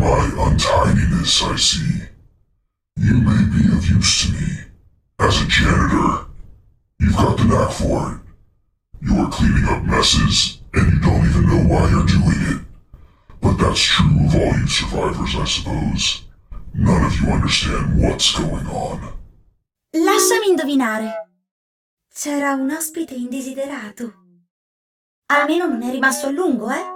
my untidiness, I see. You may be of use to me. As a janitor, you've got the knack for it. You are cleaning up messes, and you don't even know why you're doing it. But that's true of all you survivors, I suppose. None of you understand what's going on. Lasciami indovinare. C'era un ospite indesiderato. Almeno non è rimasto a lungo, eh?